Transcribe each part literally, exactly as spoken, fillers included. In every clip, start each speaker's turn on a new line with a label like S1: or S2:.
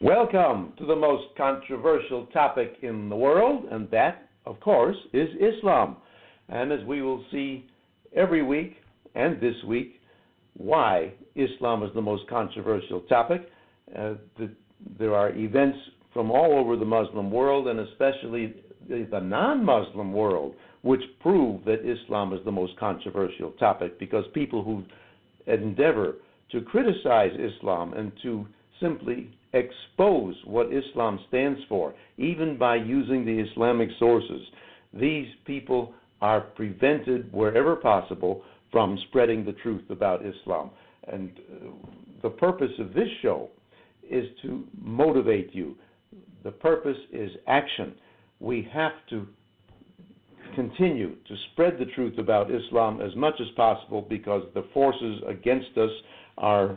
S1: Welcome to the most controversial topic in the world, and that, of course, is Islam. And as we will see every week and this week, why Islam is the most controversial topic. Uh, the, there are events from all over the Muslim world, and especially the, the non-Muslim world, which prove that Islam is the most controversial topic, because people who endeavor to criticize Islam and to simply expose what Islam stands for, even by using the Islamic sources, these people are prevented wherever possible from spreading the truth about Islam. And uh, the purpose of this show is to motivate you. The purpose is action. We have to continue to spread the truth about Islam as much as possible, because the forces against us are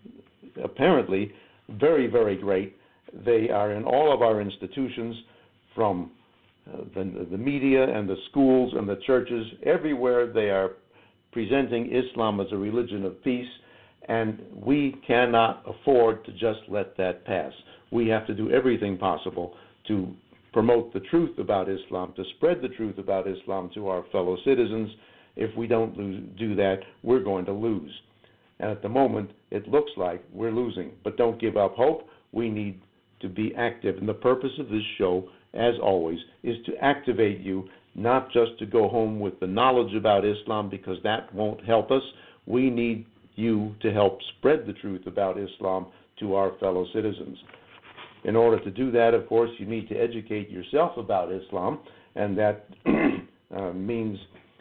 S1: apparently very, very great. They are in all of our institutions, from uh, the, the media and the schools and the churches. Everywhere they are presenting Islam as a religion of peace, and we cannot afford to just let that pass. We have to do everything possible to promote the truth about Islam, to spread the truth about Islam to our fellow citizens. If we don't lose, do that, we're going to lose. And at the moment, it looks like we're losing. But don't give up hope. We need to be active. And the purpose of this show, as always, is to activate you, not just to go home with the knowledge about Islam, because that won't help us. We need you to help spread the truth about Islam to our fellow citizens. In order to do that, of course, you need to educate yourself about Islam, and that uh, means,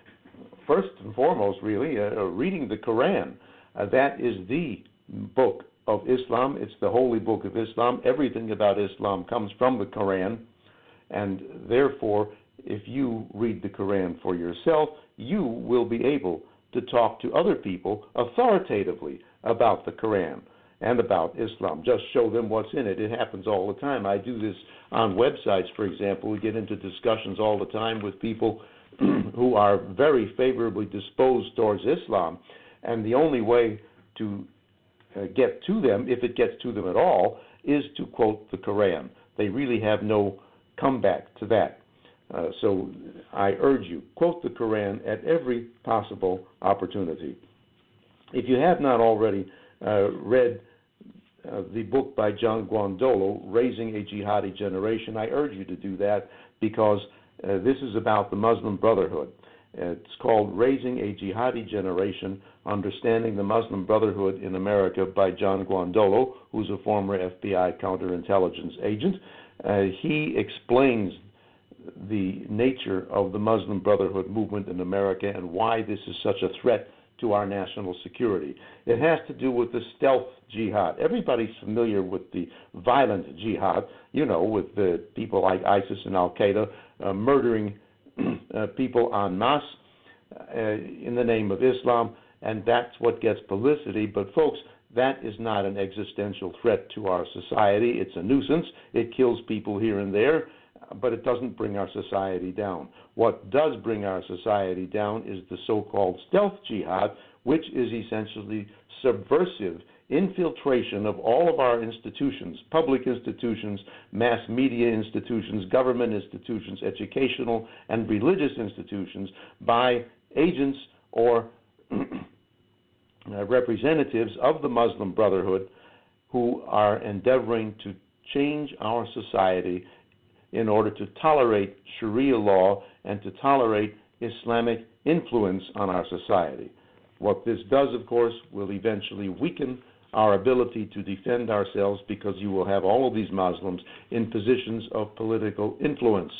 S1: first and foremost, really, uh, reading the Quran. Uh, that is the book of Islam. It's the holy book of Islam. Everything about Islam comes from the Quran, and therefore, if you read the Quran for yourself, you will be able to talk to other people authoritatively about the Quran and about Islam. Just show them what's in it. It happens all the time. I do this on websites, for example. We get into discussions all the time with people who are very favorably disposed towards Islam, and the only way to uh, get to them, if it gets to them at all, is to quote the Quran. They really have no comeback to that. Uh, so I urge you, quote the Quran at every possible opportunity. If you have not already uh, read uh, the book by John Guandolo, Raising a Jihadi Generation, I urge you to do that, because uh, this is about the Muslim Brotherhood. It's called Raising a Jihadi Generation, Understanding the Muslim Brotherhood in America by John Guandolo, who's a former F B I counterintelligence agent. Uh, he explains the nature of the Muslim Brotherhood movement in America and why this is such a threat to our national security. It has to do with the stealth jihad. Everybody's familiar with the violent jihad, you know, with the people like ISIS and Al-Qaeda uh, murdering uh, people en masse uh, in the name of Islam, and that's what gets publicity. But folks, that is not an existential threat to our society. It's a nuisance. It kills people here and there, but it doesn't bring our society down. What does bring our society down is the so-called stealth jihad, which is essentially subversive infiltration of all of our institutions, public institutions, mass media institutions, government institutions, educational and religious institutions, by agents or representatives of the Muslim Brotherhood who are endeavoring to change our society in order to tolerate Sharia law and to tolerate Islamic influence on our society. What this does, of course, will eventually weaken our ability to defend ourselves, because you will have all of these Muslims in positions of political influence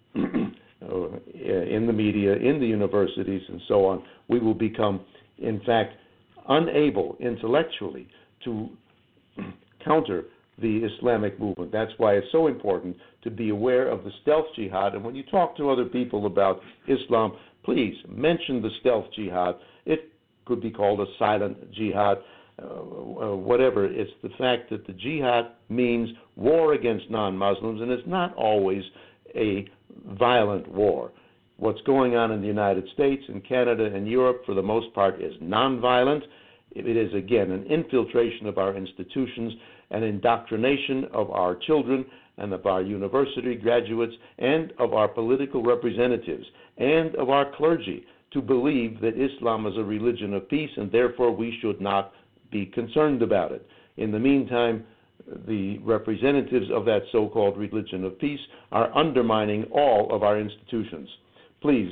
S1: in the media, in the universities, and so on. We will become, in fact, unable intellectually to counter the Islamic movement. That's why it's so important to be aware of the stealth jihad. And when you talk to other people about Islam, please mention the stealth jihad. It could be called a silent jihad, uh, uh, whatever. It's the fact that the jihad means war against non-Muslims, and it's not always a violent war. What's going on in the United States and Canada and Europe, for the most part, is nonviolent. It is, again, an infiltration of our institutions, and indoctrination of our children and of our university graduates and of our political representatives and of our clergy to believe that Islam is a religion of peace and therefore we should not be concerned about it. In the meantime, the representatives of that so-called religion of peace are undermining all of our institutions. Please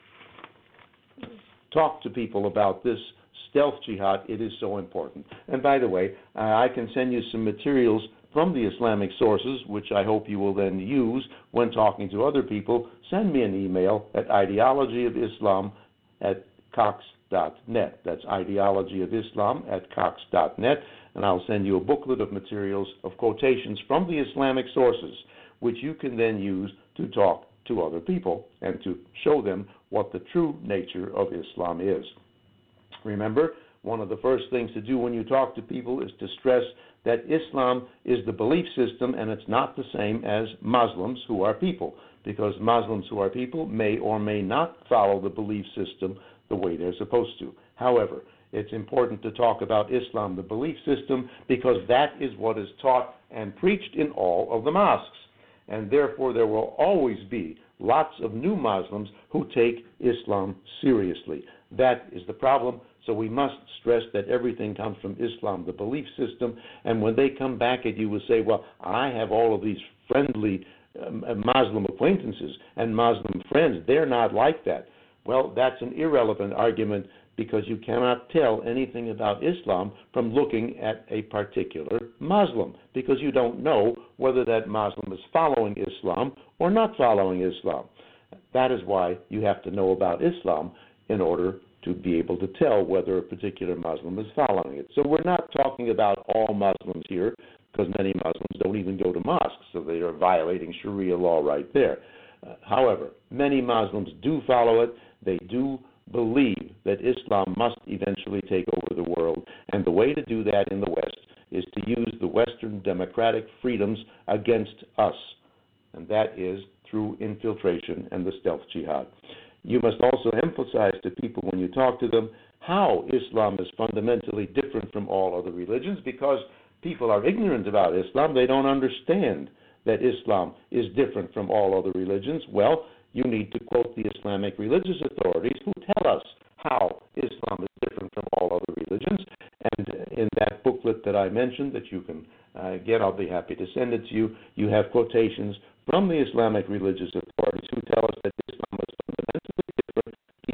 S1: talk to people about this stealth jihad. It is so important. And by the way, uh, I can send you some materials from the Islamic sources, which I hope you will then use when talking to other people. Send me an email at ideologyofislam at cox dot net. That's ideologyofislam at cox dot net. And I'll send you a booklet of materials of quotations from the Islamic sources, which you can then use to talk to other people and to show them what the true nature of Islam is. Remember, one of the first things to do when you talk to people is to stress that Islam is the belief system and it's not the same as Muslims who are people, because Muslims who are people may or may not follow the belief system the way they're supposed to. However, it's important to talk about Islam, the belief system, because that is what is taught and preached in all of the mosques. And therefore there will always be lots of new Muslims who take Islam seriously. That is the problem. So we must stress that everything comes from Islam, the belief system. And when they come back at you and say, well, I have all of these friendly um, Muslim acquaintances and Muslim friends, they're not like that. Well, that's an irrelevant argument, because you cannot tell anything about Islam from looking at a particular Muslim, because you don't know whether that Muslim is following Islam or not following Islam. That is why you have to know about Islam in order to be able to tell whether a particular Muslim is following it. So we're not talking about all Muslims here, because many Muslims don't even go to mosques, so they are violating Sharia law right there. Uh, however, many Muslims do follow it. They do believe that Islam must eventually take over the world, and the way to do that in the West is to use the Western democratic freedoms against us, and that is through infiltration and the stealth jihad. You must also emphasize to people when you talk to them how Islam is fundamentally different from all other religions, because people are ignorant about Islam. They don't understand that Islam is different from all other religions. Well, you need to quote the Islamic religious authorities who tell us how Islam is different from all other religions. And in that booklet that I mentioned that you can uh, get, I'll be happy to send it to you, you have quotations from the Islamic religious authorities who tell us that Islam is fundamentally different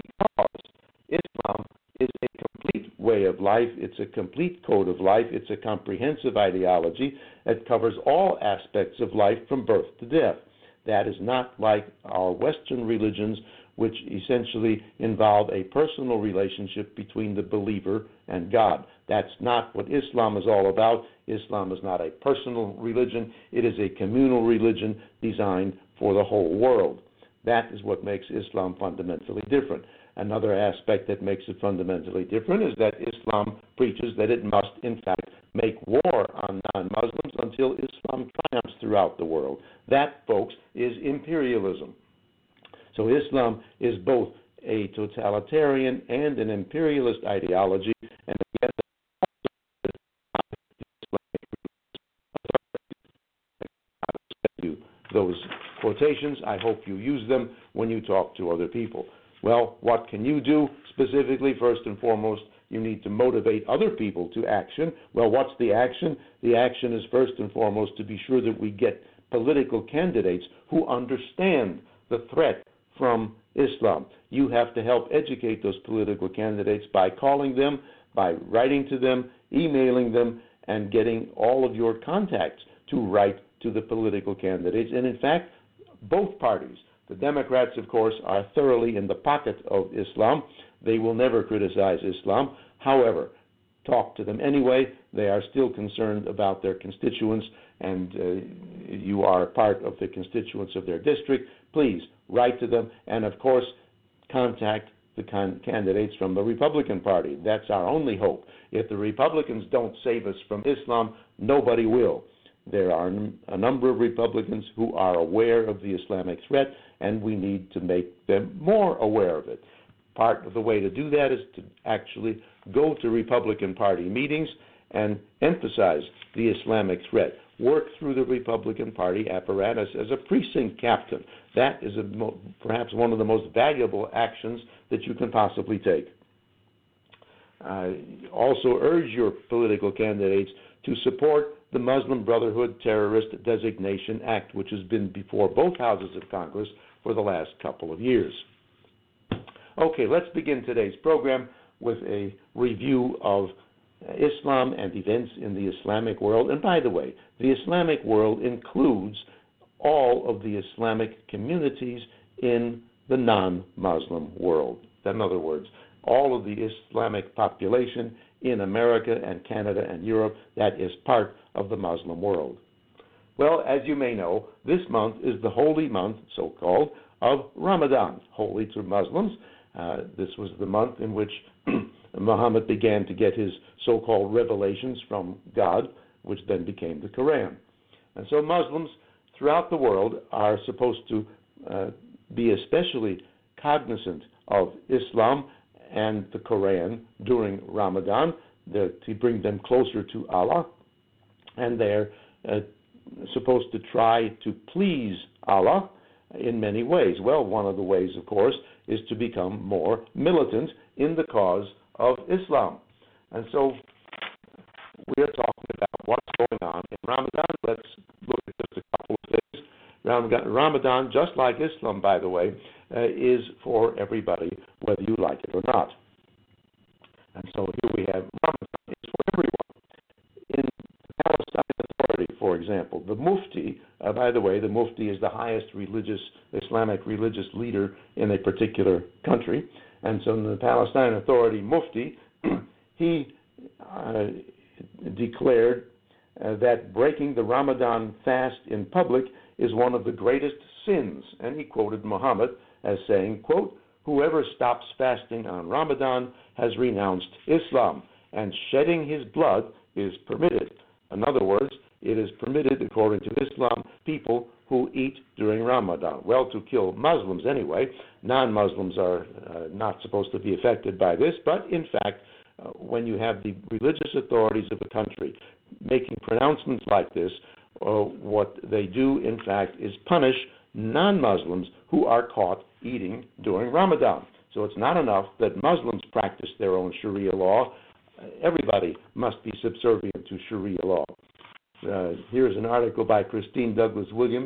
S1: because Islam is a complete way of life, it's a complete code of life, it's a comprehensive ideology that covers all aspects of life from birth to death. That is not like our Western religions, which essentially involve a personal relationship between the believer and God. That's not what Islam is all about. Islam is not a personal religion. It is a communal religion designed for the whole world. That is what makes Islam fundamentally different. Another aspect that makes it fundamentally different is that Islam preaches that it must, in fact, make war on non-Muslims until Islam triumphs throughout the world. That, folks, is imperialism. So Islam is both a totalitarian and an imperialist ideology, and again, those quotations, I hope you use them when you talk to other people. Well, what can you do specifically? First and foremost, you need to motivate other people to action. Well, what's the action? The action is first and foremost to be sure that we get political candidates who understand the threat from Islam. You have to help educate those political candidates by calling them, by writing to them, emailing them, and getting all of your contacts to write to the political candidates. And in fact, both parties, the Democrats, of course, are thoroughly in the pocket of Islam. They will never criticize Islam. However, talk to them anyway. They are still concerned about their constituents, and uh, you are part of the constituents of their district. Please write to them, and of course, contact the con- candidates from the Republican Party. That's our only hope. If the Republicans don't save us from Islam, nobody will. There are a number of Republicans who are aware of the Islamic threat, and we need to make them more aware of it. Part of the way to do that is to actually go to Republican Party meetings and emphasize the Islamic threat. Work through the Republican Party apparatus as a precinct captain. That is a, perhaps one of the most valuable actions that you can possibly take. Uh, also urge your political candidates to support the Muslim Brotherhood Terrorist Designation Act, which has been before both houses of Congress for the last couple of years. Okay, let's begin today's program with a review of Islam and events in the Islamic world. And by the way, the Islamic world includes all of the Islamic communities in the non-Muslim world. In other words, all of the Islamic population in America and Canada and Europe that is part of the Muslim world. Well, as you may know, this month is the holy month, so-called, of Ramadan, holy to Muslims. Uh, this was the month in which Muhammad began to get his so-called revelations from God, which then became the Quran. And so Muslims throughout the world are supposed to uh, be especially cognizant of Islam and the Quran during Ramadan to bring them closer to Allah, and they're uh, supposed to try to please Allah in many ways. Well, one of the ways, of course, is to become more militant in the cause of Islam. And so we're talking about what's going on in Ramadan. Let's look at just a couple of things. Ramadan, just like Islam, by the way, uh, is for everybody, whether you like it or not. And so here we have Ramadan is for everyone. In the Palestine Authority, for example, the Mufti, uh, by the way, the Mufti is the highest religious, Islamic religious leader in a particular country. And so in the Palestine Authority Mufti, he uh, declared uh, that breaking the Ramadan fast in public is one of the greatest sins. And he quoted Muhammad as saying, quote, "Whoever stops fasting on Ramadan has renounced Islam, and shedding his blood is permitted." In other words, it is permitted, according to Islam, people who eat during Ramadan. Well, to kill Muslims anyway. Non-Muslims are uh, not supposed to be affected by this, but in fact, uh, when you have the religious authorities of a country making pronouncements like this, uh, what they do, in fact, is punish non-Muslims who are caught eating during Ramadan. So it's not enough that Muslims practice their own Sharia law. Everybody must be subservient to Sharia law. Uh, here's an article by Christine Douglas Williams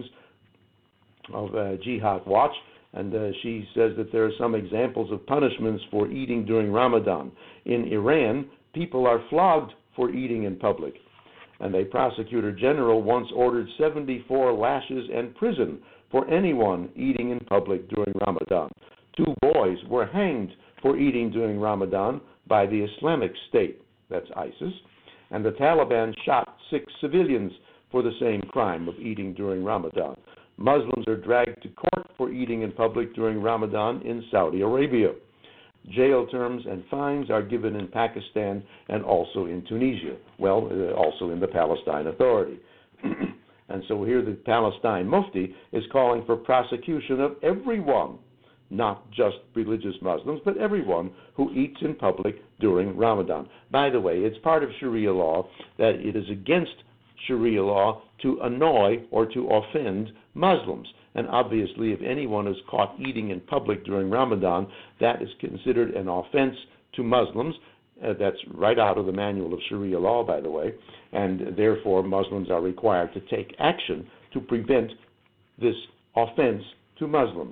S1: of uh, Jihad Watch, and uh, she says that there are some examples of punishments for eating during Ramadan. In Iran, people are flogged for eating in public, and a prosecutor general once ordered seventy-four lashes and prison for anyone eating in public during Ramadan. Two boys were hanged for eating during Ramadan by the Islamic State, that's ISIS, and the Taliban shot six civilians for the same crime of eating during Ramadan. Muslims are dragged to court for eating in public during Ramadan in Saudi Arabia. Jail terms and fines are given in Pakistan and also in Tunisia, well, uh, also in the Palestine Authority. And so here the Palestine Mufti is calling for prosecution of everyone, not just religious Muslims, but everyone who eats in public during Ramadan. By the way, it's part of Sharia law that it is against Sharia law to annoy or to offend Muslims. And obviously, if anyone is caught eating in public during Ramadan, that is considered an offense to Muslims. Uh, that's right out of the manual of Sharia law, by the way. And therefore, Muslims are required to take action to prevent this offense to Muslims.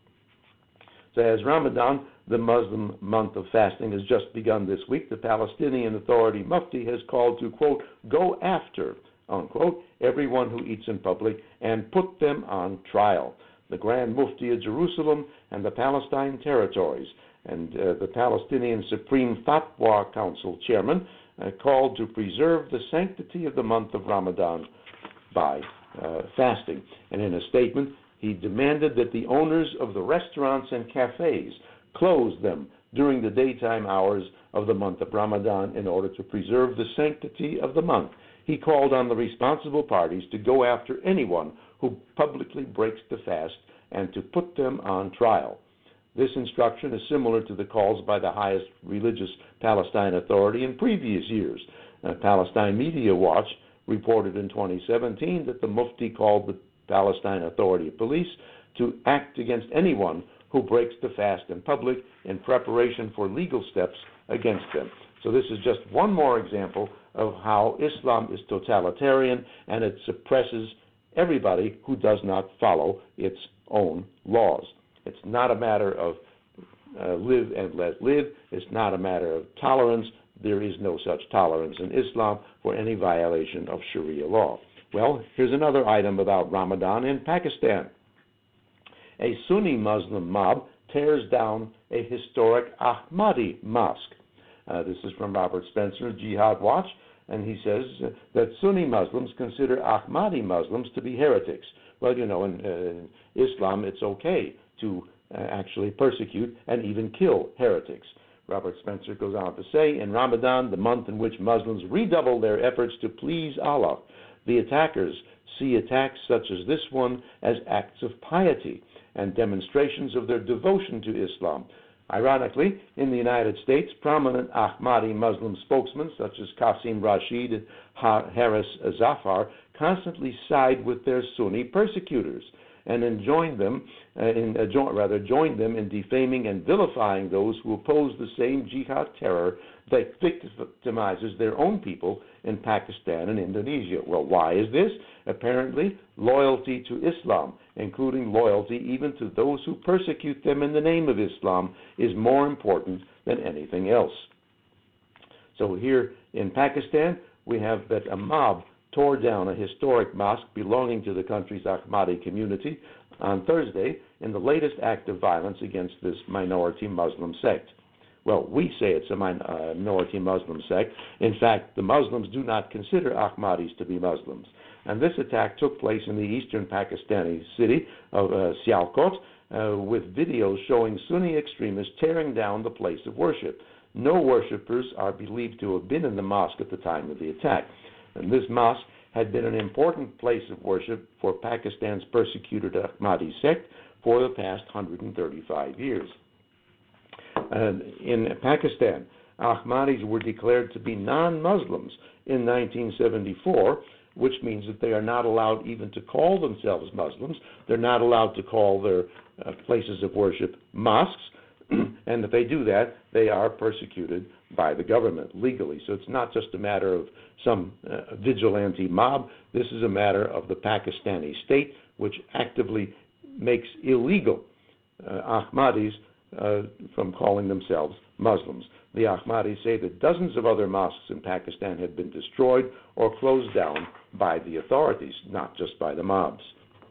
S1: So as Ramadan, the Muslim month of fasting, has just begun this week, the Palestinian Authority Mufti has called to, quote, go after, unquote, everyone who eats in public and put them on trial. The Grand Mufti of Jerusalem and the Palestine territories and uh, the Palestinian Supreme Fatwa Council chairman uh, called to preserve the sanctity of the month of Ramadan by uh, fasting. And in a statement, he demanded that the owners of the restaurants and cafes close them during the daytime hours of the month of Ramadan in order to preserve the sanctity of the month. He called on the responsible parties to go after anyone who publicly breaks the fast and to put them on trial. This instruction is similar to the calls by the highest religious Palestine authority in previous years. Uh, Palestine Media Watch reported in twenty seventeen that the Mufti called the Palestine Authority of Police to act against anyone who breaks the fast in public in preparation for legal steps against them. So this is just one more example of how Islam is totalitarian, and it suppresses everybody who does not follow its own laws. It's not a matter of uh, live and let live. It's not a matter of tolerance. There is no such tolerance in Islam for any violation of Sharia law. Well, here's another item about Ramadan in Pakistan. A Sunni Muslim mob tears down a historic Ahmadi mosque. Uh, this is from Robert Spencer, Jihad Watch, and he says uh, that Sunni Muslims consider Ahmadi Muslims to be heretics. Well, you know, in, uh, in Islam it's okay to uh, actually persecute and even kill heretics. Robert Spencer goes on to say, in Ramadan, the month in which Muslims redouble their efforts to please Allah, the attackers see attacks such as this one as acts of piety and demonstrations of their devotion to Islam. Ironically, in the United States, prominent Ahmadi Muslim spokesmen such as Qasim Rashid and Haris Zafar constantly side with their Sunni persecutors and enjoin them, uh, in, uh, jo- rather join them in defaming and vilifying those who oppose the same jihad terror that victimizes their own people in Pakistan and Indonesia. Well, why is this? Apparently, loyalty to Islam, including loyalty even to those who persecute them in the name of Islam, is more important than anything else. So here in Pakistan, we have that a mob tore down a historic mosque belonging to the country's Ahmadi community on Thursday in the latest act of violence against this minority Muslim sect. Well, we say it's a minority Muslim sect. In fact, the Muslims do not consider Ahmadis to be Muslims. And this attack took place in the eastern Pakistani city of uh, Sialkot, uh, with videos showing Sunni extremists tearing down the place of worship. No worshippers are believed to have been in the mosque at the time of the attack. And this mosque had been an important place of worship for Pakistan's persecuted Ahmadi sect for the past one hundred thirty-five years. Uh, in Pakistan, Ahmadis were declared to be non-Muslims in nineteen seventy-four, which means that they are not allowed even to call themselves Muslims. They're not allowed to call their uh, places of worship mosques, and if they do that, they are persecuted by the government legally. So it's not just a matter of some uh, vigilante mob. This is a matter of the Pakistani state, which actively makes illegal uh, Ahmadis uh, from calling themselves Muslims. The Ahmadis say that dozens of other mosques in Pakistan have been destroyed or closed down by the authorities, not just by the mobs.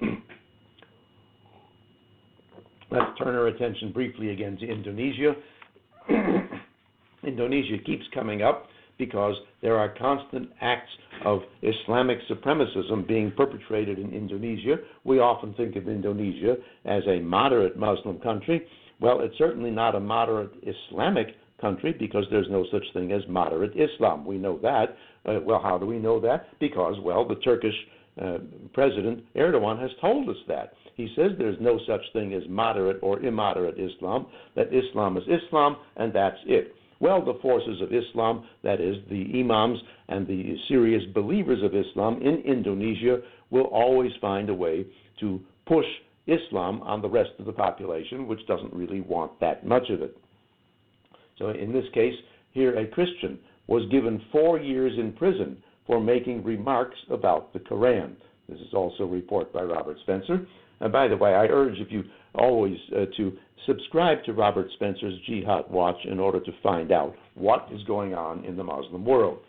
S1: Let's turn our attention briefly again to Indonesia. Indonesia keeps coming up because there are constant acts of Islamic supremacism being perpetrated in Indonesia. We often think of Indonesia as a moderate Muslim country. Well, it's certainly not a moderate Islamic country because there's no such thing as moderate Islam. We know that. Uh, well, how do we know that? Because, well, the Turkish uh, President Erdogan has told us that. He says there's no such thing as moderate or immoderate Islam, that Islam is Islam, and that's it. Well, the forces of Islam, that is, the imams and the serious believers of Islam in Indonesia, will always find a way to push Islam on the rest of the population, which doesn't really want that much of it. So in this case, here a Christian was given four years in prison for making remarks about the Quran. This is also a report by Robert Spencer. And by the way, I urge if you always uh, to subscribe to Robert Spencer's Jihad Watch in order to find out what is going on in the Muslim world.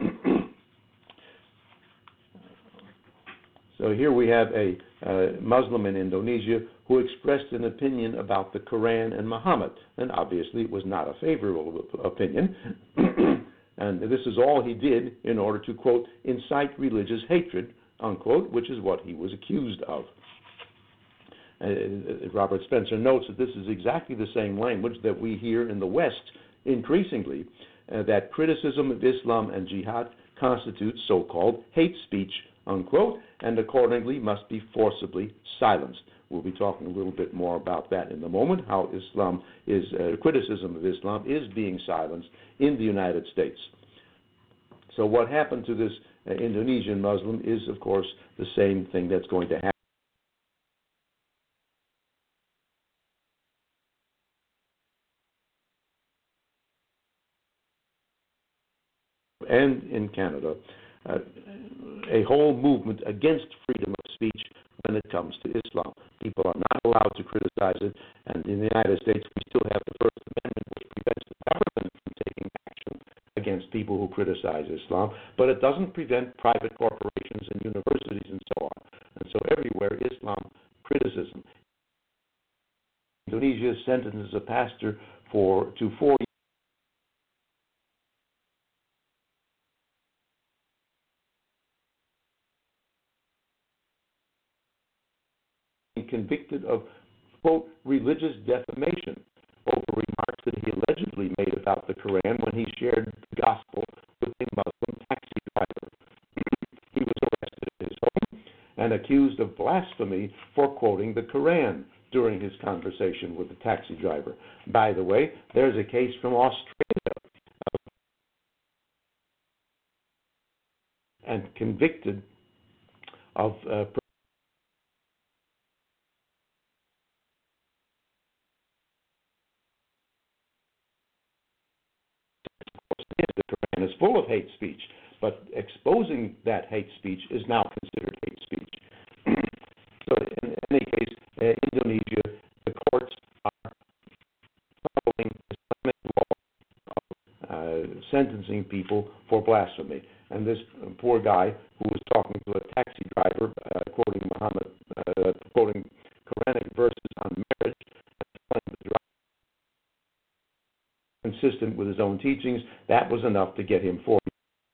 S1: So here we have a uh, Muslim in Indonesia who expressed an opinion about the Quran and Muhammad, and obviously it was not a favorable opinion. And this is all he did in order to, quote, incite religious hatred, unquote, which is what he was accused of. Uh, Robert Spencer notes that this is exactly the same language that we hear in the West increasingly, uh, that criticism of Islam and jihad constitutes so-called hate speech, unquote, and accordingly must be forcibly silenced. We'll be talking a little bit more about that in a moment, how Islam is, uh, criticism of Islam is being silenced in the United States. so what happened to this uh, Indonesian Muslim is, of course, the same thing that's going to happen. And in Canada, uh, a whole movement against freedom of speech when it comes to Islam. People are not allowed to criticize it, and in the United States, we still have the First Amendment, which prevents the government from taking action against people who criticize Islam, but it doesn't prevent private corporations and universities and so on. And so everywhere, Islam criticism. Indonesia sentences a pastor for to four convicted of, quote, religious defamation over remarks that he allegedly made about the Quran when he shared the gospel with a Muslim taxi driver. He was arrested at his home and accused of blasphemy for quoting the Quran during his conversation with the taxi driver. By the way, there's a case from Australia and convicted of uh, the Quran is full of hate speech, but exposing that hate speech is now considered hate speech. So in any case, uh, Indonesia, the courts are following Islamic law of uh, sentencing people for blasphemy. And this uh, poor guy who was talking to a taxi driver, uh, quoting Muhammad, uh, quoting Quranic verses on marriage, consistent with his own teachings, that was enough to get him four.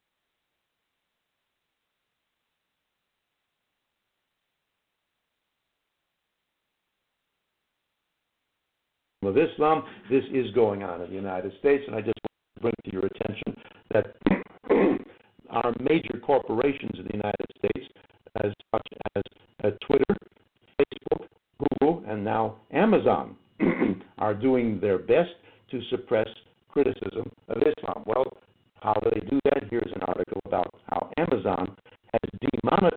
S1: Of Islam, this is going on in the United States, and I just want to bring to your attention that our major corporations in the United States, as such as uh, Twitter, Facebook, Google, and now Amazon, are doing their best to suppress criticism of Islam. Well, how do they do that? Here's an article about how Amazon has demonetized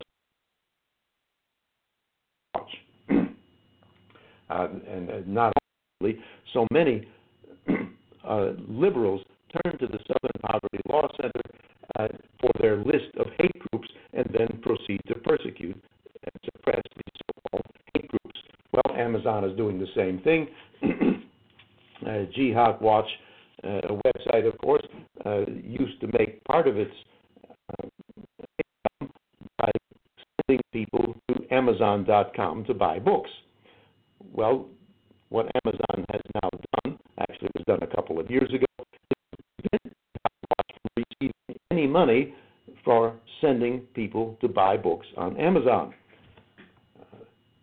S1: uh, and uh, not only so many uh, liberals turn to the Southern Poverty Law Center uh, for their list of hate groups and then proceed to persecute and suppress these so-called hate groups. Well, Amazon is doing the same thing. uh, Jihad Watch, uh, a website, of course, uh, used to make part of its uh, income by sending people to Amazon dot com to buy books. Well, what Amazon has now done, actually it was done a couple of years ago, is prevent Jihad Watch from receiving any money for sending people to buy books on Amazon. Uh,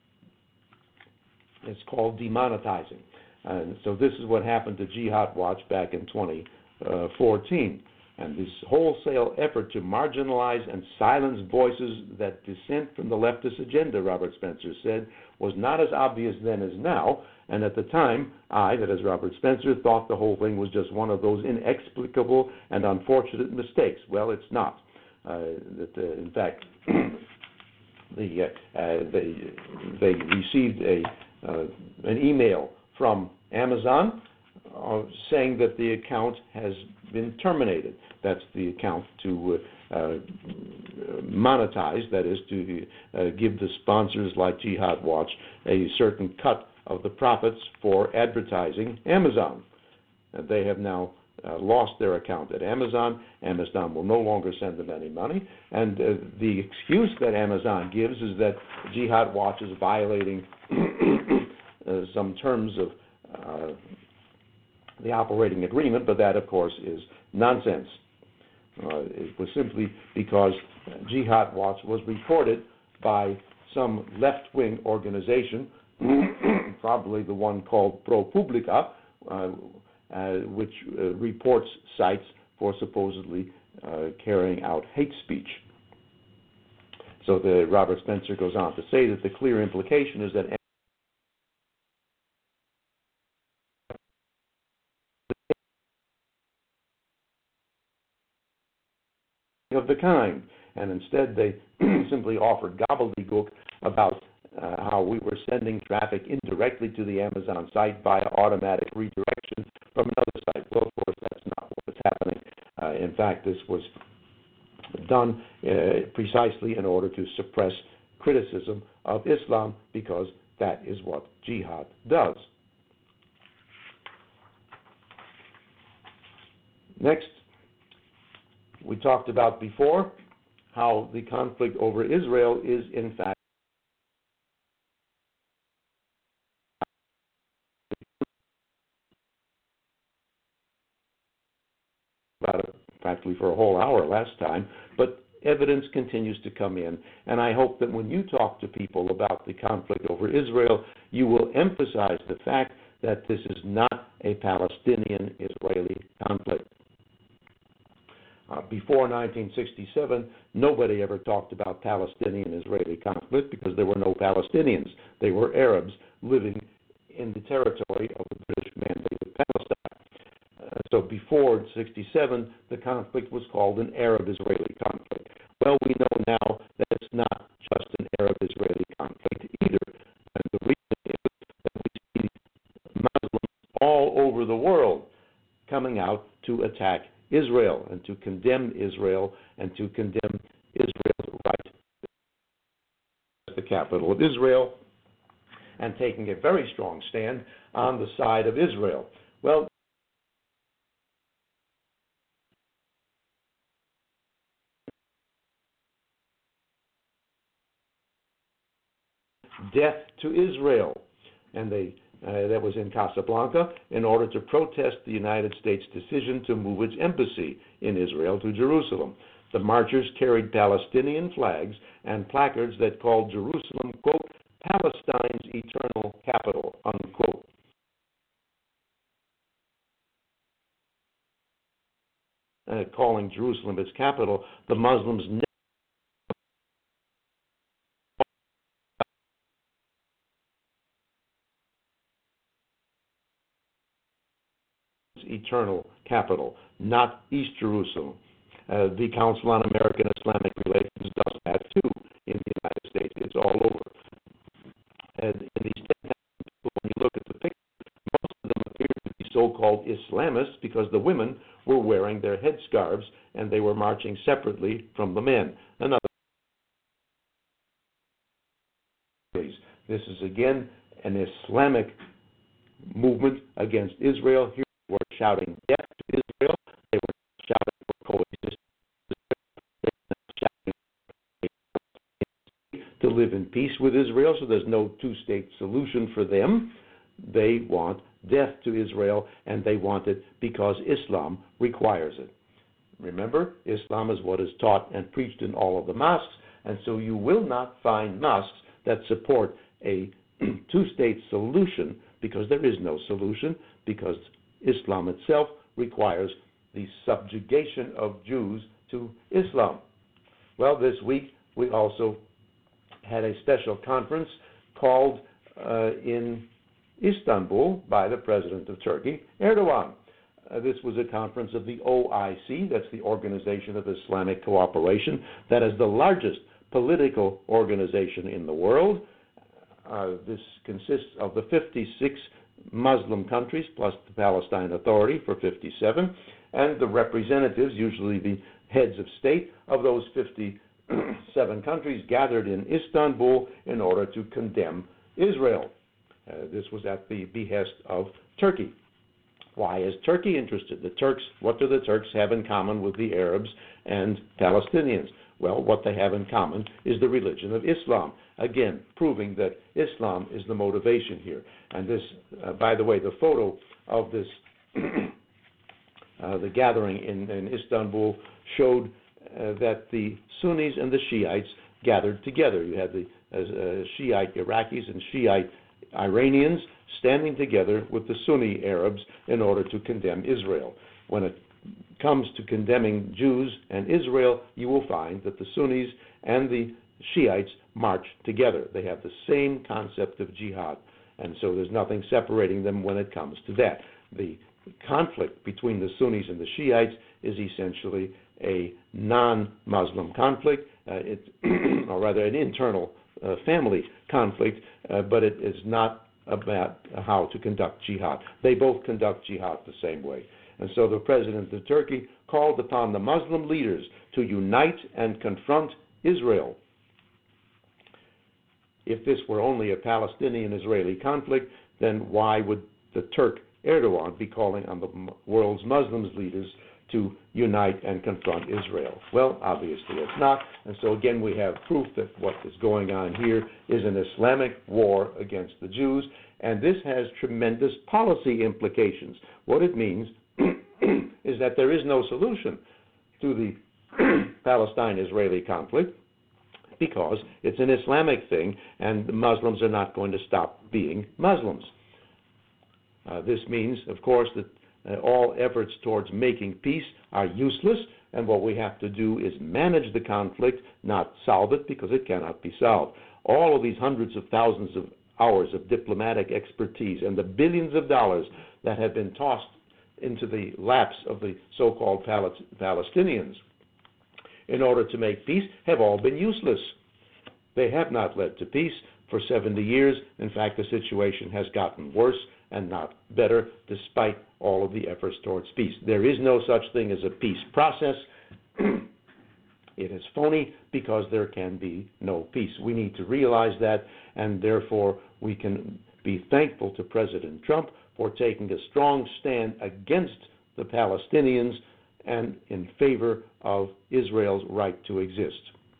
S1: it's called demonetizing. And so this is what happened to Jihad Watch back in twenty fourteen. And this wholesale effort to marginalize and silence voices that dissent from the leftist agenda, Robert Spencer said, was not as obvious then as now. And at the time, I, that is Robert Spencer, thought the whole thing was just one of those inexplicable and unfortunate mistakes. Well, it's not. Uh, that, uh, in fact, the, uh, uh, they, they received a uh, an email from Amazon uh, saying that the account has been terminated. That's the account to uh, uh, monetize, that is, to uh, give the sponsors like Jihad Watch a certain cut of the profits for advertising Amazon. Uh, they have now uh, lost their account at Amazon. Amazon will no longer send them any money. And uh, the excuse that Amazon gives is that Jihad Watch is violating uh, some terms of uh, the operating agreement, but that, of course, is nonsense. Uh, it was simply because Jihad Watch was reported by some left-wing organization, probably the one called ProPublica, uh, uh, which uh, reports sites for supposedly uh, carrying out hate speech. So the Robert Spencer goes on to say that the clear implication is that the kind. And instead, they simply offered gobbledygook about uh, how we were sending traffic indirectly to the Amazon site via automatic redirection from another site. Well, of course, that's not what was happening. Uh, in fact, this was done uh, precisely in order to suppress criticism of Islam, because that is what jihad does. Next, we talked about before how the conflict over Israel is in fact about it practically for a whole hour last time, but evidence continues to come in, and I hope that when you talk to people about the conflict over Israel, you will emphasize the fact that this is not a Palestinian-Israeli conflict. Uh, before nineteen sixty-seven, nobody ever talked about Palestinian-Israeli conflict because there were no Palestinians. They were Arabs living in the territory of the British Mandated Palestine. Uh, so before sixty-seven, the conflict was called an Arab-Israeli conflict. Well, we know now that it's not just an Arab-Israeli conflict either. And the reason is that we see Muslims all over the world coming out to attack Israel and to condemn Israel and to condemn Israel's right as the capital of Israel, and taking a very strong stand on the side of Israel. Well, death to Israel, and they Uh, that was in Casablanca, in order to protest the United States' decision to move its embassy in Israel to Jerusalem. The marchers carried Palestinian flags and placards that called Jerusalem, quote, Palestine's eternal capital, unquote. Uh, calling Jerusalem its capital, the Muslims never eternal capital, not East Jerusalem. Uh, the Council on American Islamic Relations does that too in the United States. It's all over. And in these ten thousand people, when you look at the picture, most of them appear to be so-called Islamists because the women were wearing their headscarves and they were marching separately from the men. Another. This is again an Islamic movement against Israel. Here they were shouting death to Israel. They were shouting for coexistence. They were shouting to live in peace with Israel, so there's no two-state solution for them. They want death to Israel, and they want it because Islam requires it. Remember, Islam is what is taught and preached in all of the mosques, and so you will not find mosques that support a two-state solution, because there is no solution, because Islam itself requires the subjugation of Jews to Islam. Well, this week we also had a special conference called uh, in Istanbul by the President of Turkey, Erdogan. Uh, this was a conference of the O I C, that's the Organization of Islamic Cooperation, that is the largest political organization in the world. Uh, this consists of the fifty-six Muslim countries plus the Palestine Authority for fifty-seven, and the representatives, usually the heads of state of those fifty-seven countries, gathered in Istanbul in order to condemn Israel. Uh, this was at the behest of Turkey. Why is Turkey interested? The Turks, what do the Turks have in common with the Arabs and Palestinians? Well, what they have in common is the religion of Islam. Again, proving that Islam is the motivation here. And this, uh, by the way, the photo of this, uh, the gathering in, in Istanbul showed uh, that the Sunnis and the Shiites gathered together. You had the uh, Shiite Iraqis and Shiite Iranians standing together with the Sunni Arabs in order to condemn Israel. When it comes to condemning Jews and Israel, you will find that the Sunnis and the Shiites march together. They have the same concept of jihad, and so there's nothing separating them when it comes to that. The conflict between the Sunnis and the Shiites is essentially a non-Muslim conflict, uh, it's, or rather an internal uh, family conflict, uh, but it is not about how to conduct jihad. They both conduct jihad the same way. And so the president of Turkey called upon the Muslim leaders to unite and confront Israel. If this were only a Palestinian-Israeli conflict, then why would the Turk Erdogan be calling on the world's Muslim leaders to unite and confront Israel? Well, obviously it's not. And so again, we have proof that what is going on here is an Islamic war against the Jews, and this has tremendous policy implications. What it means is that there is no solution to the Palestine-Israeli conflict because it's an Islamic thing, and the Muslims are not going to stop being Muslims. Uh, this means, of course, that uh, all efforts towards making peace are useless, and what we have to do is manage the conflict, not solve it, because it cannot be solved. All of these hundreds of thousands of hours of diplomatic expertise and the billions of dollars that have been tossed into the laps of the so-called Pal- Palestinians in order to make peace have all been useless. They have not led to peace for seventy years. In fact, the situation has gotten worse and not better, despite all of the efforts towards peace. There is no such thing as a peace process. It is phony because there can be no peace. We need to realize that, and therefore we can be thankful to President Trump for taking a strong stand against the Palestinians and in favor of Israel's right to exist.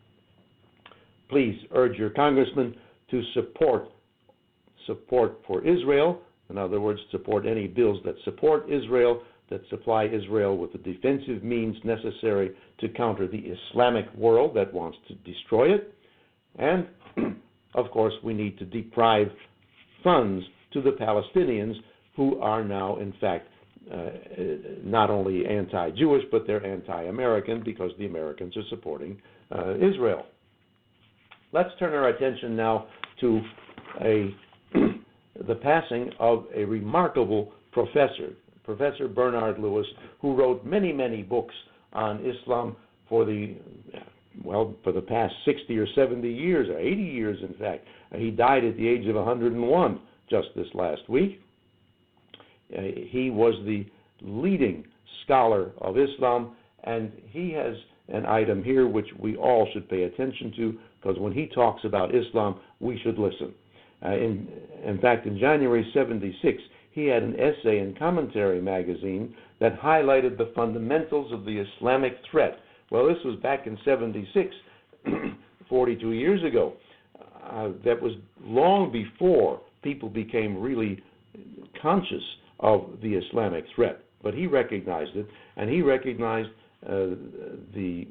S1: Please urge your congressman to support support for Israel. In other words, support any bills that support Israel, that supply Israel with the defensive means necessary to counter the Islamic world that wants to destroy it. And, of course, we need to deprive funds to the Palestinians, who are now, in fact, uh, not only anti-Jewish, but they're anti-American because the Americans are supporting uh, Israel. Let's turn our attention now to a the passing of a remarkable professor, Professor Bernard Lewis, who wrote many, many books on Islam for the, well, for the past sixty or seventy years, or eighty years, in fact. He died at the age of one hundred and one just this last week. Uh, he was the leading scholar of Islam, and he has an item here which we all should pay attention to, because when he talks about Islam, we should listen. Uh, in, in fact, in January seventy-six, he had an essay in Commentary magazine that highlighted the fundamentals of the Islamic threat. Well, this was back in seventy-six, forty-two years ago. Uh, that was long before people became really conscious of the Islamic threat. But he recognized it, and he recognized uh, the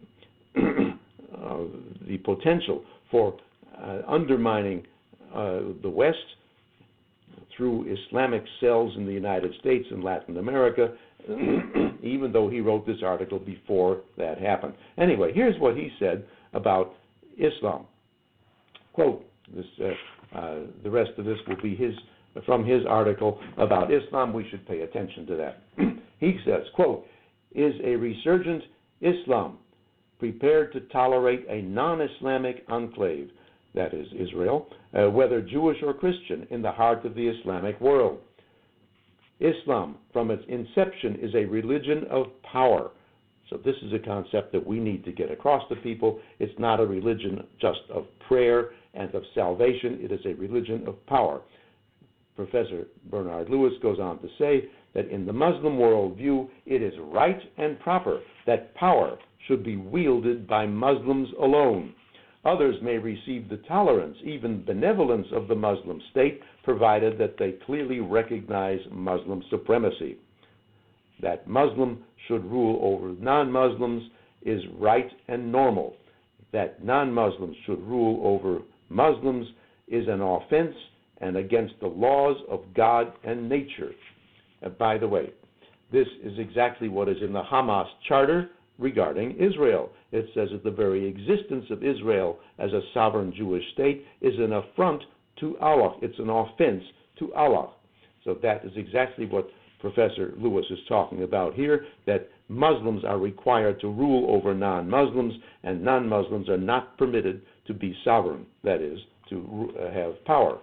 S1: uh, the potential for uh, undermining Uh, the West through Islamic cells in the United States and Latin America, even though he wrote this article before that happened. Anyway, here's what he said about Islam. Quote, this, uh, uh, the rest of this will be his from his article about Islam. We should pay attention to that. He says, quote, "Is a resurgent Islam prepared to tolerate a non-Islamic enclave, that is Israel, uh, whether Jewish or Christian, in the heart of the Islamic world? Islam, from its inception, is a religion of power." So this is a concept that we need to get across to people. It's not a religion just of prayer and of salvation. It is a religion of power. Professor Bernard Lewis goes on to say that in the Muslim worldview, it is right and proper that power should be wielded by Muslims alone. Others may receive the tolerance, even benevolence of the Muslim state, provided that they clearly recognize Muslim supremacy. That Muslim should rule over non-Muslims is right and normal. That non-Muslims should rule over Muslims is an offense and against the laws of God and nature. Uh, by the way, this is exactly what is in the Hamas Charter regarding Israel. It says that the very existence of Israel as a sovereign Jewish state is an affront to Allah. It's an offense to Allah. So that is exactly what Professor Lewis is talking about here, that Muslims are required to rule over non-Muslims, and non-Muslims are not permitted to be sovereign, that is, to uh, have power.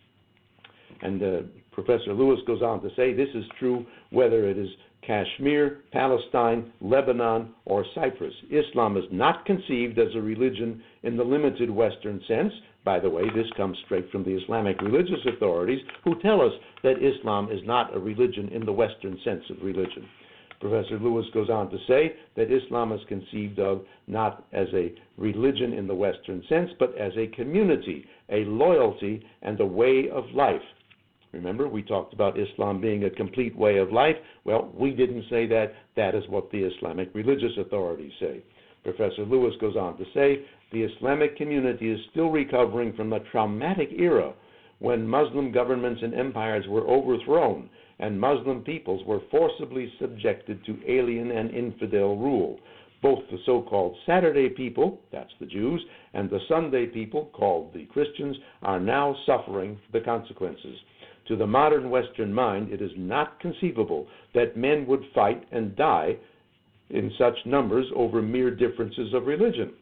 S1: And uh, Professor Lewis goes on to say this is true whether it is Kashmir, Palestine, Lebanon, or Cyprus. Islam is not conceived as a religion in the limited Western sense. By the way, this comes straight from the Islamic religious authorities, who tell us that Islam is not a religion in the Western sense of religion. Professor Lewis goes on to say that Islam is conceived of not as a religion in the Western sense, but as a community, a loyalty, and a way of life. Remember, we talked about Islam being a complete way of life. Well, we didn't say that. That is what the Islamic religious authorities say. Professor Lewis goes on to say, the Islamic community is still recovering from the traumatic era when Muslim governments and empires were overthrown and Muslim peoples were forcibly subjected to alien and infidel rule. Both the so-called Saturday people, that's the Jews, and the Sunday people, called the Christians, are now suffering the consequences. To the modern Western mind, it is not conceivable that men would fight and die in such numbers over mere differences of religion.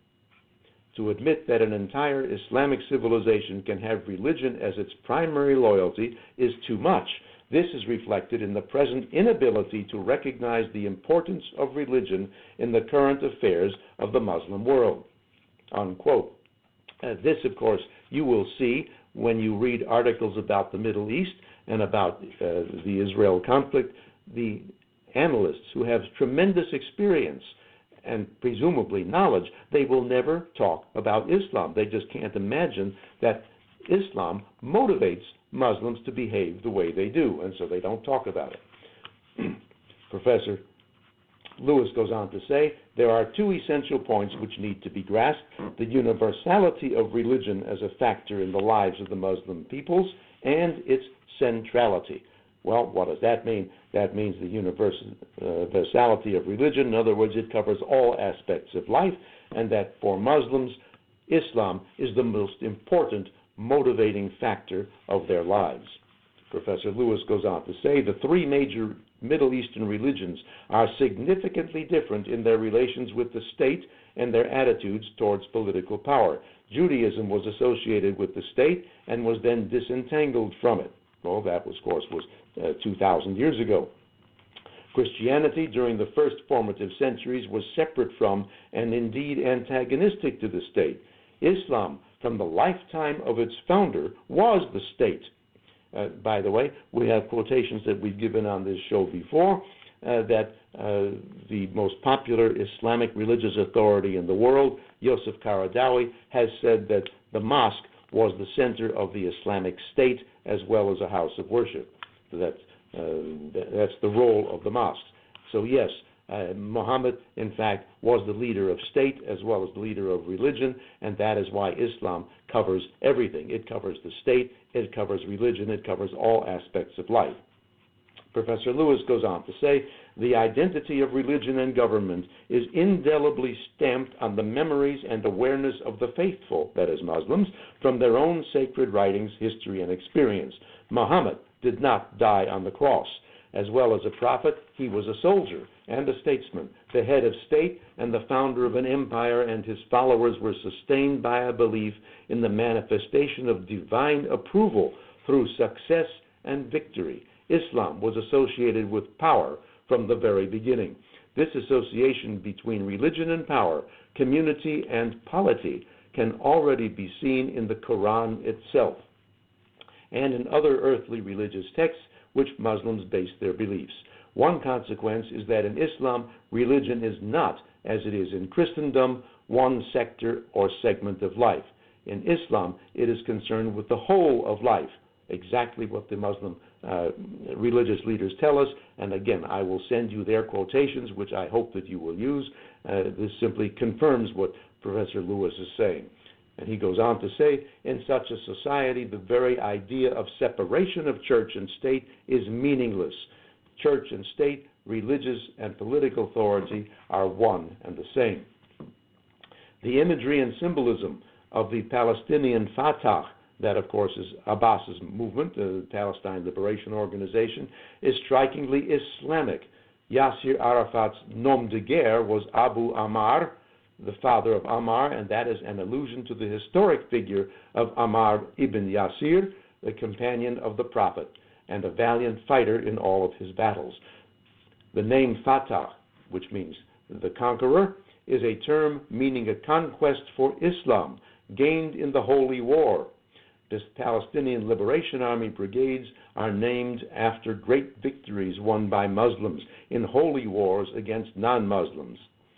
S1: To admit that an entire Islamic civilization can have religion as its primary loyalty is too much. This is reflected in the present inability to recognize the importance of religion in the current affairs of the Muslim world. Unquote. Uh, this, of course, you will see when you read articles about the Middle East and about uh, the Israel conflict. The analysts who have tremendous experience and presumably knowledge, they will never talk about Islam. They just can't imagine that Islam motivates Muslims to behave the way they do, and so they don't talk about it. Professor Lewis goes on to say, there are two essential points which need to be grasped: the universality of religion as a factor in the lives of the Muslim peoples, and its centrality. Well, what does that mean? That means the universality of religion. In other words, it covers all aspects of life, and that for Muslims, Islam is the most important motivating factor of their lives. Professor Lewis goes on to say the three major Middle Eastern religions are significantly different in their relations with the state and their attitudes towards political power. Judaism was associated with the state and was then disentangled from it. Well, that, was, of course, was uh, two thousand years ago. Christianity, during the first formative centuries, was separate from and indeed antagonistic to the state. Islam, from the lifetime of its founder, was the state. Uh, by the way, we have quotations that we've given on this show before, uh, that uh, the most popular Islamic religious authority in the world, Yosef Qaradawi, has said that the mosque was the center of the Islamic state as well as a house of worship. So that, uh, that's the role of the mosques. So yes, Uh, Muhammad, in fact, was the leader of state as well as the leader of religion, and that is why Islam covers everything. It covers the state, it covers religion, it covers all aspects of life. Professor Lewis goes on to say, the identity of religion and government is indelibly stamped on the memories and awareness of the faithful, that is Muslims, from their own sacred writings, history, and experience. Muhammad did not die on the cross. As well as a prophet, he was a soldier and a statesman, the head of state and the founder of an empire, and his followers were sustained by a belief in the manifestation of divine approval through success and victory. Islam was associated with power from the very beginning. This association between religion and power, community and polity, can already be seen in the Quran itself and in other earthly religious texts which Muslims base their beliefs. One consequence is that in Islam, religion is not, as it is in Christendom, one sector or segment of life. In Islam, it is concerned with the whole of life, exactly what the Muslim uh, religious leaders tell us. And again, I will send you their quotations, which I hope that you will use. Uh, this simply confirms what Professor Lewis is saying. And he goes on to say, in such a society, the very idea of separation of church and state is meaningless. Church and state, religious and political authority are one and the same. The imagery and symbolism of the Palestinian Fatah that, of course, is Abbas's movement, the Palestine Liberation Organization, is strikingly Islamic. Yasser Arafat's nom de guerre was Abu Ammar, the father of Ammar, and that is an allusion to the historic figure of Ammar ibn Yasir, the companion of the Prophet, and a valiant fighter in all of his battles. The name Fatah, which means the conqueror, is a term meaning a conquest for Islam, gained in the Holy War. The Palestinian Liberation Army brigades are named after great victories won by Muslims in holy wars against non-Muslims.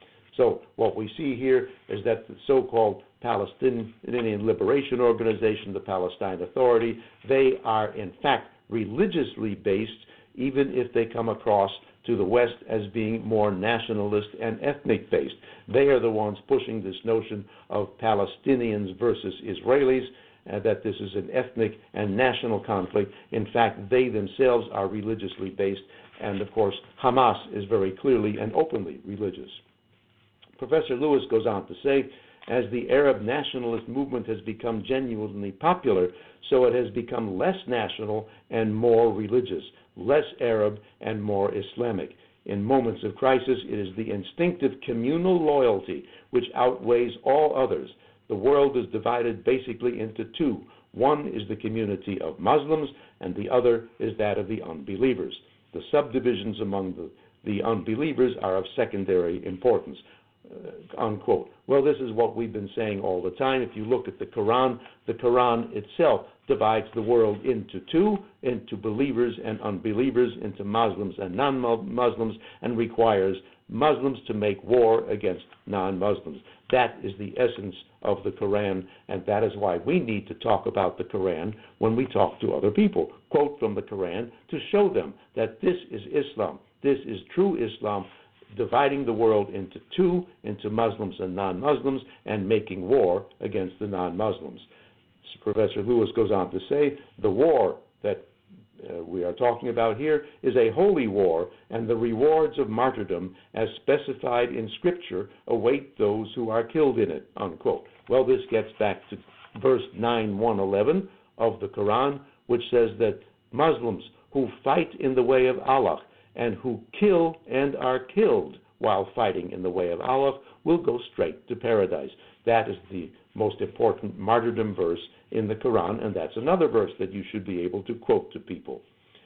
S1: So what we see here is that the so-called Palestinian Liberation Organization, the Palestine Authority, they are in fact religiously based, even if they come across to the West as being more nationalist and ethnic based. They are the ones pushing this notion of Palestinians versus Israelis, uh, that this is an ethnic and national conflict. In fact, they themselves are religiously based, and of course, Hamas is very clearly and openly religious. Professor Lewis goes on to say, as the Arab nationalist movement has become genuinely popular, so it has become less national and more religious, less Arab and more Islamic. In moments of crisis, it is the instinctive communal loyalty which outweighs all others. The world is divided basically into two. One is the community of Muslims, and the other is that of the unbelievers. The subdivisions among the, the unbelievers are of secondary importance. Uh, unquote. Well, this is what we've been saying all the time. If you look at the Quran, the Quran itself divides the world into two, into believers and unbelievers, into Muslims and non-Muslims, and requires Muslims to make war against non-Muslims. That is the essence of the Quran, and that is why we need to talk about the Quran when we talk to other people. Quote from the Quran to show them that this is Islam. This is true Islam, dividing the world into two, into Muslims and non-Muslims, and making war against the non-Muslims. Professor Lewis goes on to say, the war that uh, we are talking about here is a holy war, and the rewards of martyrdom, as specified in Scripture, await those who are killed in it, unquote. Well, this gets back to verse nine one eleven of the Quran, which says that Muslims who fight in the way of Allah and who kill and are killed while fighting in the way of Allah will go straight to paradise. That is the most important martyrdom verse in the Quran, and that's another verse that you should be able to quote to people.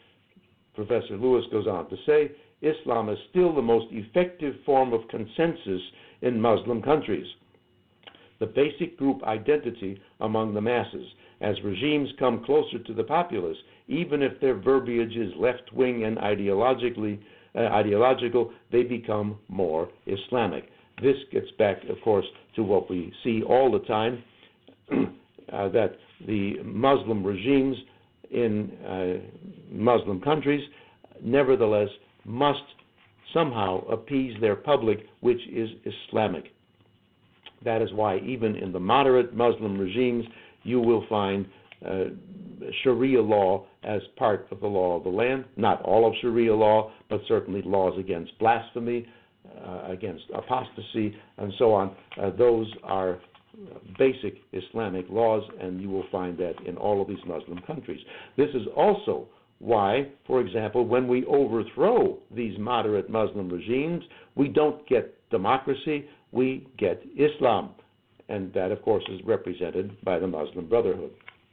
S1: Professor Lewis goes on to say, Islam is still the most effective form of consensus in Muslim countries, the basic group identity among the masses. As regimes come closer to the populace, even if their verbiage is left-wing and ideologically uh, ideological, they become more Islamic. This gets back, of course, to what we see all the time, uh, that the Muslim regimes in uh, Muslim countries nevertheless must somehow appease their public, which is Islamic. That is why even in the moderate Muslim regimes, you will find uh, Sharia law as part of the law of the land. Not all of Sharia law, but certainly laws against blasphemy, uh, against apostasy, and so on. Uh, those are basic Islamic laws, and you will find that in all of these Muslim countries. This is also why, for example, when we overthrow these moderate Muslim regimes, we don't get democracy, we get Islam. And that, of course, is represented by the Muslim Brotherhood.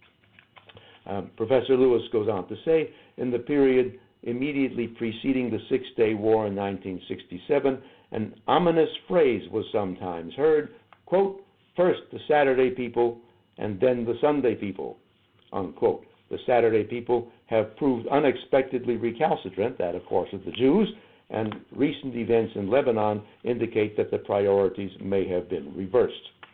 S1: Um, Professor Lewis goes on to say, in the period immediately preceding the Six-Day War in nineteen sixty-seven, an ominous phrase was sometimes heard, quote, first the Saturday people and then the Sunday people, unquote. The Saturday people have proved unexpectedly recalcitrant, that, of course, is the Jews, and recent events in Lebanon indicate that the priorities may have been reversed.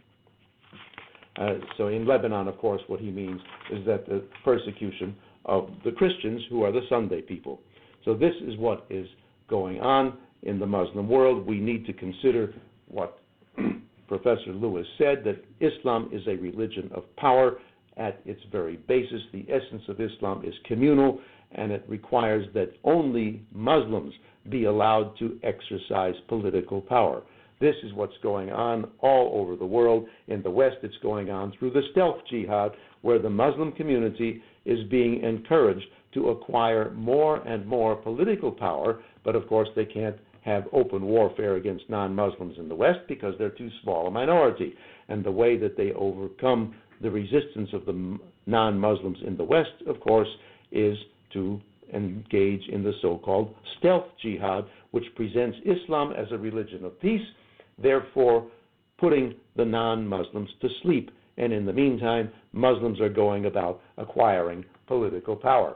S1: Uh, so in Lebanon, of course, what he means is that the persecution of the Christians, who are the Sunday people. So this is what is going on in the Muslim world. We need to consider what Professor Lewis said, that Islam is a religion of power. At its very basis, the essence of Islam is communal, and it requires that only Muslims be allowed to exercise political power. This is what's going on all over the world. In the West, it's going on through the stealth jihad, where the Muslim community is being encouraged to acquire more and more political power, but of course they can't have open warfare against non-Muslims in the West because they're too small a minority. And the way that they overcome the resistance of the non-Muslims in the West, of course, is to engage in the so-called stealth jihad, which presents Islam as a religion of peace, therefore putting the non-Muslims to sleep. And in the meantime, Muslims are going about acquiring political power.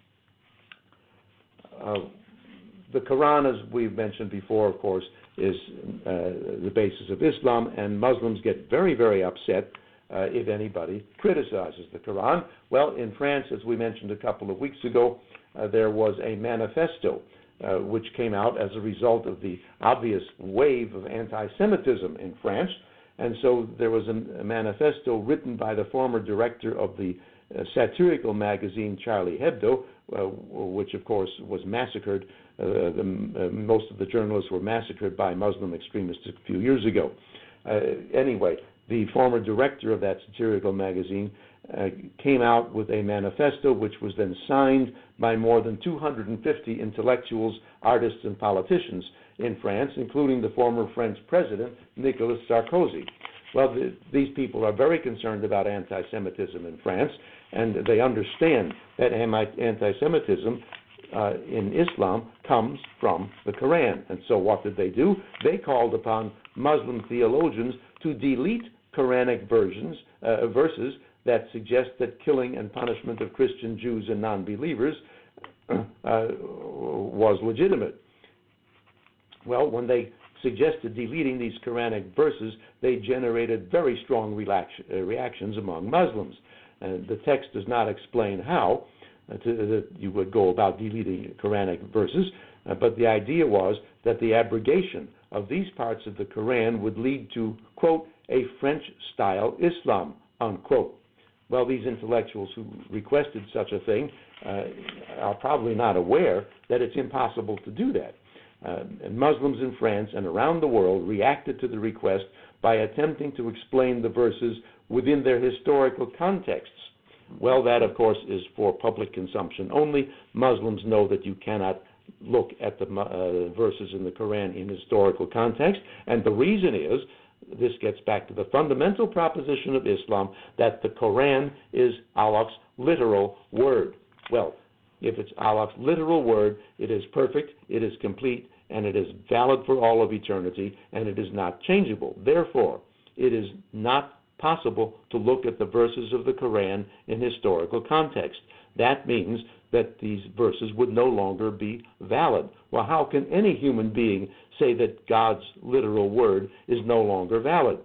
S1: Uh, the Quran, as we've mentioned before, of course, is uh, the basis of Islam, and Muslims get very, very upset uh, if anybody criticizes the Quran. Well, in France, as we mentioned a couple of weeks ago, uh, there was a manifesto uh, which came out as a result of the obvious wave of anti-Semitism in France. And so there was a, a manifesto written by the former director of the uh, satirical magazine Charlie Hebdo, uh, which of course was massacred. Uh, the, uh, most of the journalists were massacred by Muslim extremists a few years ago. Uh, anyway, the former director of that satirical magazine uh, came out with a manifesto which was then signed by more than two hundred fifty intellectuals, artists, and politicians in France, including the former French president, Nicolas Sarkozy. Well, the, these people are very concerned about anti-Semitism in France, and they understand that anti-Semitism uh, in Islam comes from the Quran. And so what did they do? They called upon Muslim theologians to delete Quranic versions, uh, verses that suggest that killing and punishment of Christian, Jews, and non-believers uh, was legitimate. Well, when they suggested deleting these Quranic verses, they generated very strong relax- uh, reactions among Muslims. And the text does not explain how uh, to, that you would go about deleting Quranic verses, uh, but the idea was that the abrogation of these parts of the Quran would lead to, quote, a French-style Islam, unquote. Well, these intellectuals who requested such a thing uh, are probably not aware that it's impossible to do that. Uh, and Muslims in France and around the world reacted to the request by attempting to explain the verses within their historical contexts. Well, that, of course, is for public consumption only. Muslims know that you cannot look at the uh, verses in the Quran in historical context, and the reason is, this gets back to the fundamental proposition of Islam, that the Quran is Allah's literal word. Well, if it's Allah's literal word, it is perfect, it is complete, and it is valid for all of eternity, and it is not changeable. Therefore, it is not possible to look at the verses of the Quran in historical context. That means that these verses would no longer be valid. Well, how can any human being say that God's literal word is no longer valid?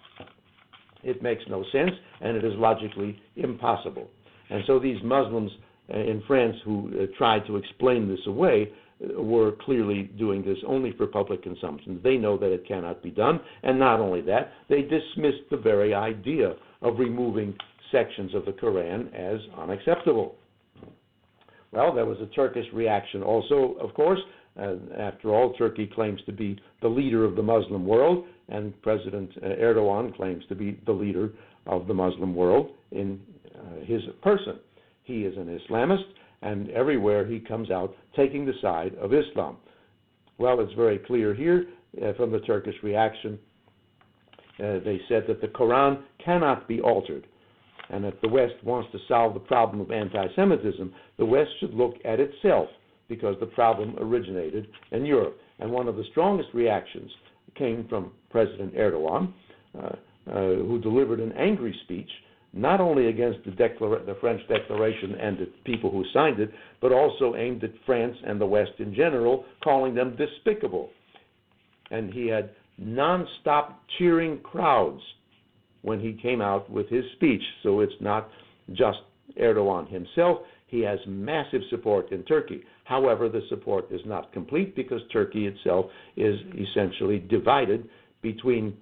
S1: It makes no sense, and it is logically impossible. And so these Muslims uh, in France who uh, tried to explain this away uh, were clearly doing this only for public consumption. They know that it cannot be done, and not only that, they dismissed the very idea of removing sections of the Quran as unacceptable. Well, there was a Turkish reaction also, of course. Uh, after all, Turkey claims to be the leader of the Muslim world, and President uh, Erdogan claims to be the leader of the Muslim world in uh, his person. He is an Islamist, and everywhere he comes out taking the side of Islam. Well, it's very clear here uh, from the Turkish reaction. Uh, they said that the Quran cannot be altered, and if the West wants to solve the problem of anti-Semitism, the West should look at itself, because the problem originated in Europe. And one of the strongest reactions came from President Erdogan, uh, uh, who delivered an angry speech, not only against the, declara- the French Declaration and the people who signed it, but also aimed at France and the West in general, calling them despicable. And he had non-stop cheering crowds when he came out with his speech. So it's not just Erdogan himself. He has massive support in Turkey. However, the support is not complete because Turkey itself is essentially divided between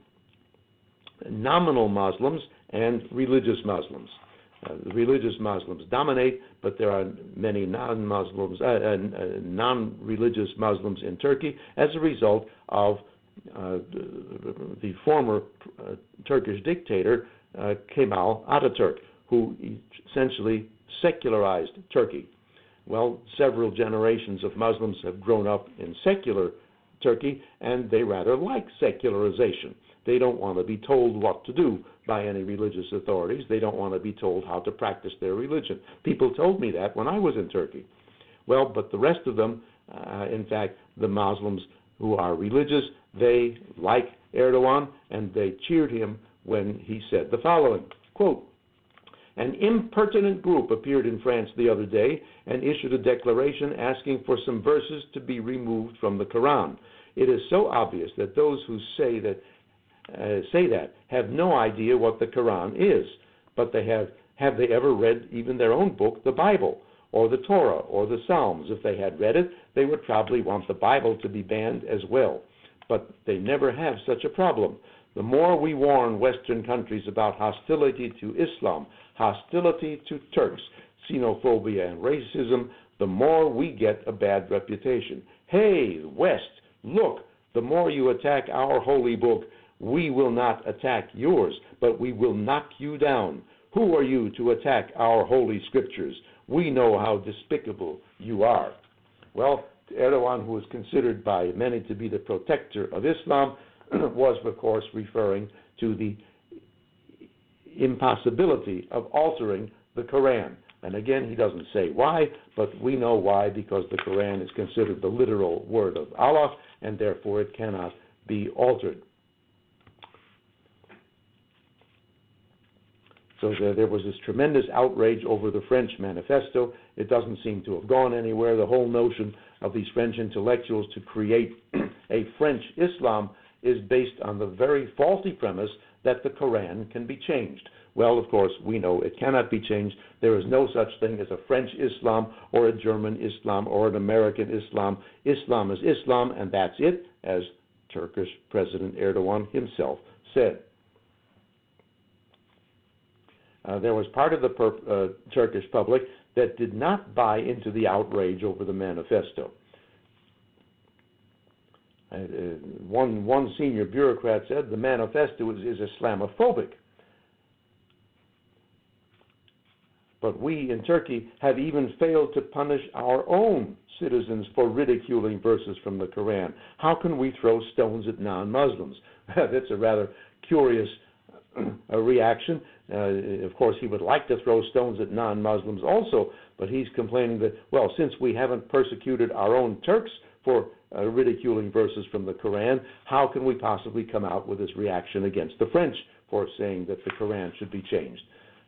S1: nominal Muslims and religious Muslims. Uh, the religious Muslims dominate, but there are many non-Muslims, uh, uh, non-religious Muslims in Turkey as a result of uh, the, the former uh, Turkish dictator uh, Kemal Atatürk, who essentially secularized Turkey. Well, several generations of Muslims have grown up in secular Turkey, and they rather like secularization. They don't want to be told what to do by any religious authorities. They don't want to be told how to practice their religion. People told me that when I was in Turkey. Well, but the rest of them, uh, in fact, the Muslims who are religious, they like Erdogan, and they cheered him when he said the following, quote, "An impertinent group appeared in France the other day and issued a declaration asking for some verses to be removed from the Quran. It is so obvious that those who say that uh, say that have no idea what the Quran is, but they have have they ever read even their own book, the Bible, or the Torah, or the Psalms? If they had read it, they would probably want the Bible to be banned as well. But they never have such a problem. The more we warn Western countries about hostility to Islam, hostility to Turks, xenophobia and racism, the more we get a bad reputation. Hey, West, look, the more you attack our holy book, we will not attack yours, but we will knock you down. Who are you to attack our holy scriptures? We know how despicable you are." Well, Erdogan, who is considered by many to be the protector of Islam, was, of course, referring to the impossibility of altering the Quran. And again, he doesn't say why, but we know why, because the Quran is considered the literal word of Allah, and therefore it cannot be altered. So there, there was this tremendous outrage over the French manifesto. It doesn't seem to have gone anywhere. The whole notion of these French intellectuals to create a French Islam is based on the very faulty premise that the Quran can be changed. Well, of course, we know it cannot be changed. There is no such thing as a French Islam or a German Islam or an American Islam. Islam is Islam, and that's it, as Turkish President Erdogan himself said. Uh, there was part of the per, uh, Turkish public that did not buy into the outrage over the manifesto. Uh, one, one senior bureaucrat said the manifesto is, is Islamophobic. But we in Turkey have even failed to punish our own citizens for ridiculing verses from the Quran. How can we throw stones at non-Muslims? That's a rather curious uh, reaction. Uh, of course, he would like to throw stones at non-Muslims also, but he's complaining that, well, since we haven't persecuted our own Turks for uh, ridiculing verses from the Quran, how can we possibly come out with this reaction against the French for saying that the Quran should be changed?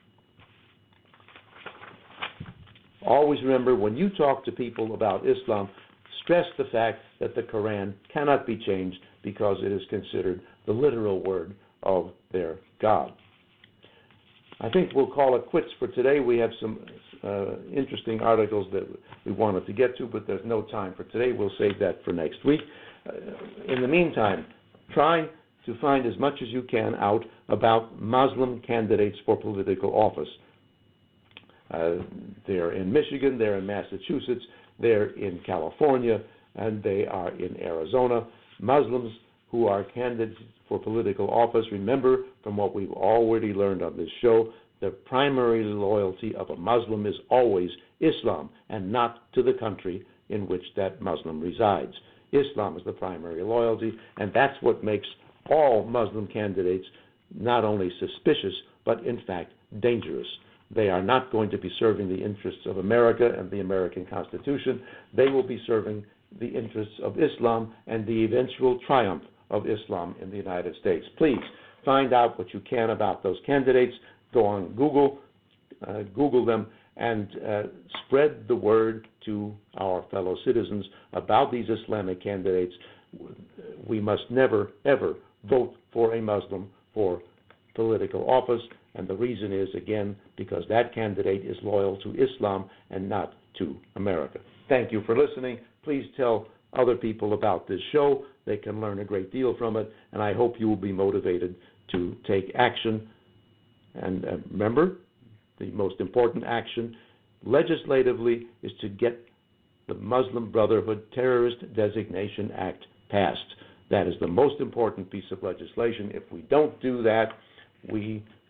S1: Always remember, when you talk to people about Islam, stress the fact that the Quran cannot be changed because it is considered the literal word of their God. I think we'll call it quits for today. We have some uh, interesting articles that we wanted to get to, but there's no time for today. We'll save that for next week. Uh, in the meantime, try to find as much as you can out about Muslim candidates for political office. Uh, they're in Michigan, they're in Massachusetts, they're in California, and they are in Arizona. Muslims who are candidates for political office, remember from what we've already learned on this show, the primary loyalty of a Muslim is always Islam and not to the country in which that Muslim resides. Islam is the primary loyalty, and that's what makes all Muslim candidates not only suspicious, but in fact dangerous. They are not going to be serving the interests of America and the American Constitution. They will be serving the interests of Islam and the eventual triumph of Islam in the United States. Please find out what you can about those candidates. Go on Google, uh, Google them, and uh, spread the word to our fellow citizens about these Islamic candidates. We must never, ever vote for a Muslim for political office, and the reason is, again, because that candidate is loyal to Islam and not to America. Thank you for listening. Please tell other people about this show. They can learn a great deal from it, and I hope you will be motivated to take action. And uh, remember, the most important action legislatively is to get the Muslim Brotherhood Terrorist Designation Act passed. That is the most important piece of legislation. If we don't do that, we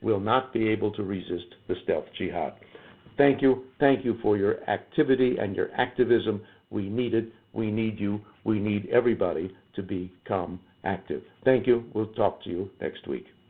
S1: will not be able to resist the stealth jihad. Thank you. Thank you for your activity and your activism. We need it. We need you. We need everybody to become active. Thank you. We'll talk to you next week.